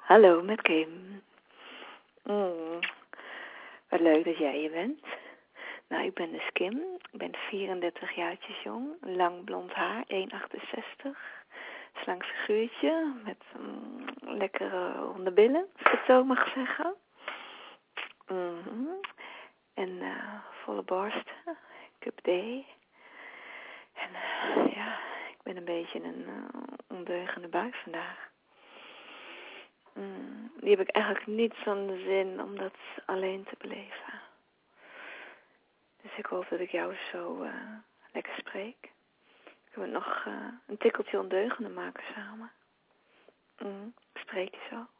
Hallo, met Kim. Wat leuk dat jij hier bent. Nou, ik ben dus Kim. Ik ben 34 jaartjes jong. Lang blond haar, 1,68. Slank figuurtje met lekkere ronde billen, als ik het zo mag zeggen. En volle borsten. Cup D. En ja, ik ben een beetje een ondeugende buik vandaag. Die heb ik eigenlijk niet zo'n zin om dat alleen te beleven. Dus ik hoop dat ik jou zo lekker spreek. Kunnen we nog een tikkeltje ondeugender maken samen. Spreek je zo?